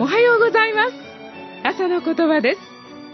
おはようございます。朝の言葉です。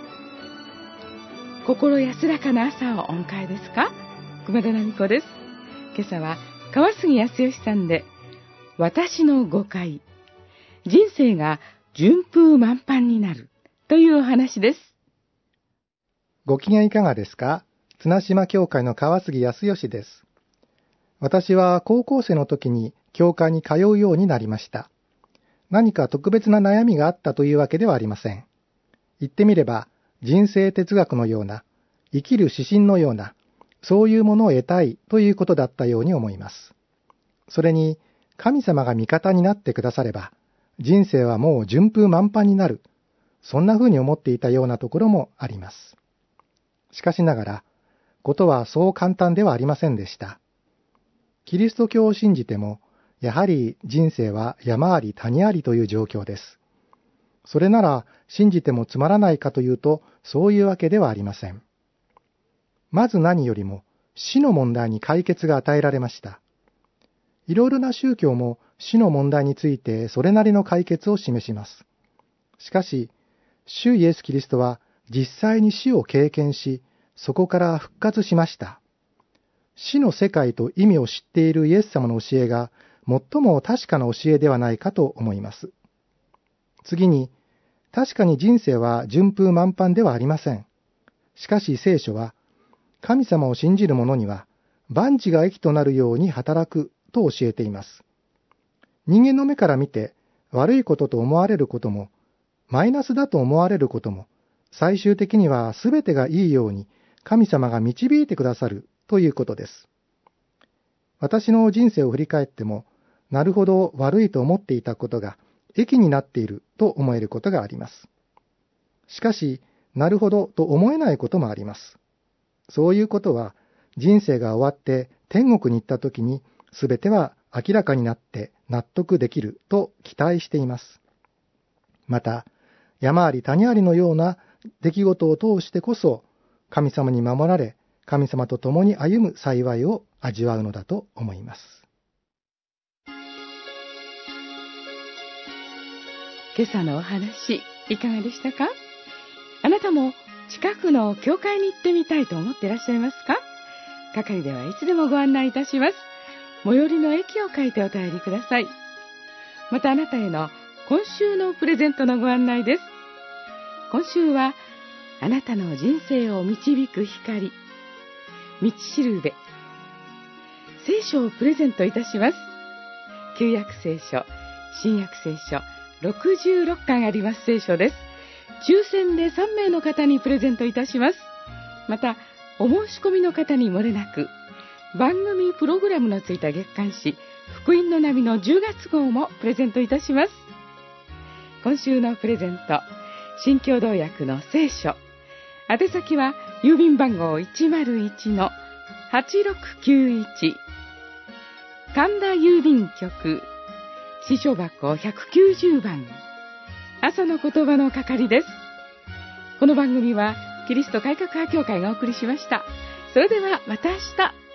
心安らかな朝をお迎えですか？熊田奈美子です。今朝は川杉康義さんで、私の誤解、人生が順風満帆になるというお話です。 ご機嫌いかがですか？綱島教会の川杉康義です。私は高校生の時に教会に通うようになりました。何か特別な悩みがあったというわけではありません。言ってみれば、人生哲学のような、生きる指針のような、そういうものを得たいということだったように思います。それに、神様が味方になってくだされば、人生はもう順風満帆になる。そんな風に思っていたようなところもあります。しかしながら、ことはそう簡単ではありませんでした。キリスト教を信じても、やはり人生は山あり谷ありという状況です。それなら信じてもつまらないかというと、そういうわけではありません。まず何よりも死の問題に解決が与えられました。いろいろな宗教も死の問題についてそれなりの解決を示します。しかし、主イエス・キリストは実際に死を経験し、そこから復活しました。死の世界と意味を知っているイエス様の教えが最も確かな教えではないかと思います。次に、確かに人生は順風満帆ではありません。しかし聖書は、神様を信じる者には万事が益となるように働くと教えています。人間の目から見て悪いことと思われることも、マイナスだと思われることも、最終的には全てがいいように神様が導いてくださるということです。私の人生を振り返っても、なるほど悪いと思っていたことが益になっていると思えることがあります。しかし、なるほどと思えないこともあります。そういうことは人生が終わって天国に行った時に全ては明らかになって納得できると期待しています。また、山あり谷ありのような出来事を通してこそ神様に守られ、神様と共に歩む幸いを味わうのだと思います。 今朝のお話、いかがでしたか？あなたも近くの教会に行ってみたいと思っていらっしゃいますか？係ではいつでもご案内いたします。最寄りの駅を書いてお便りください。またあなたへの今週のプレゼントのご案内です。今週は、あなたの人生を導く光、道しるべ、聖書をプレゼントいたします。旧約聖書、新約聖書、66巻あります聖書です。抽選で3名の方にプレゼントいたします。また、お申し込みの方に漏れなく、番組プログラムのついた月刊誌、福音の波の10月号もプレゼントいたします。今週のプレゼント、新共同訳の聖書。宛先は、郵便番号 101-8691、神田郵便局、支所箱190番、朝の言葉の係です。この番組はキリスト改革派協会がお送りしました。それではまた明日。